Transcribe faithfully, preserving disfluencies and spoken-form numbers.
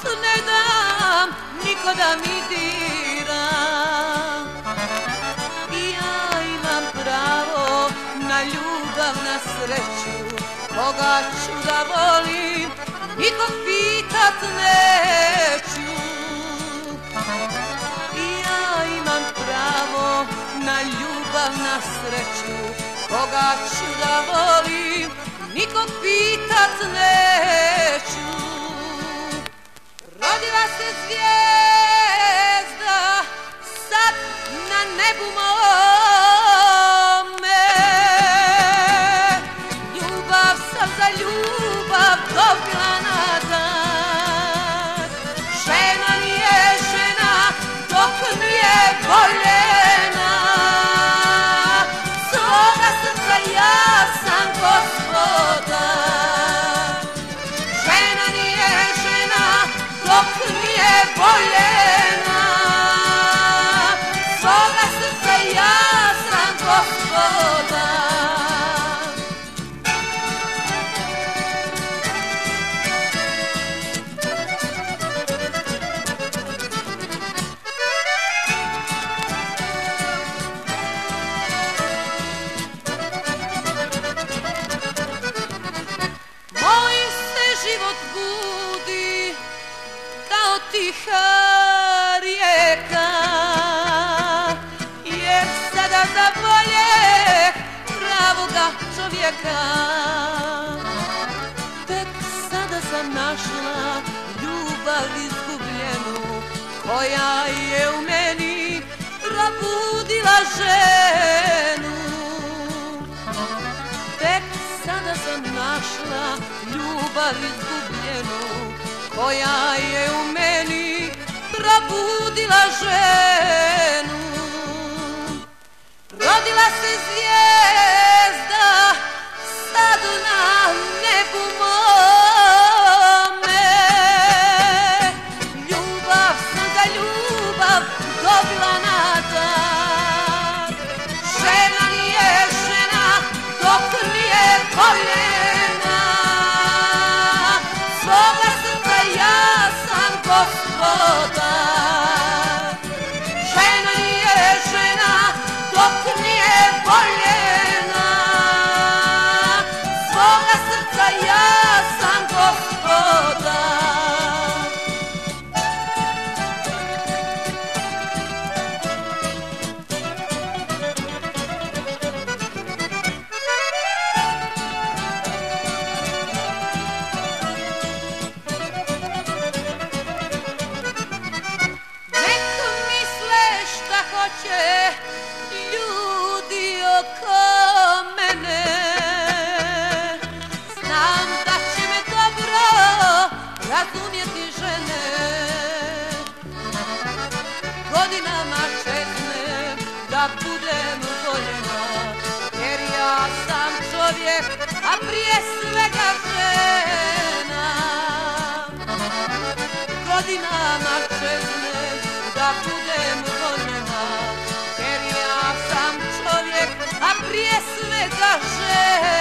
život ne dam niko da mi dira. I ja imam pravo na ljubav, na sreću, koga ću da volim, nikog pitat neću. I ja imam pravo na ljubav, na sreću, koga ću da volim, nikog pitat neću. Rodila se zvijezda sad na nebu mome. Ljubav sam za ljubav dobila nazad. Žena nije žena dok nije voljena. Svoga srca ja sam gospodar. Žena nije žena dok nije voljena. Svoga srca ja sam gospodar. Moj se život budi kao tiha rijeka, jer sada zavoljeh pravoga čovjeka. Tek sada sam našla ljubav izgubljenu, koja je u meni probudila ženu. Tek sada sam našla ljubav izgubljenu, koja je u meni probudila ženu. Rodila se zvijezda sad na nebu mome. Ljubav sam za ljubav dobila nazad. Žena nije žena dok nije voljena. Svoga srca ja sam gospodar. Žena nije žena dok nije voljena. Svoga srca ja sam gospodar. Hoće ljudi oko mene, znam da će me dobro razumjeti žene. Godinama čeknem da budem voljena, jer ja sam čovjek, a prije svega žena. Godinama čeknem da budem voljena, jer ja sam čovjek, a prije svega žena.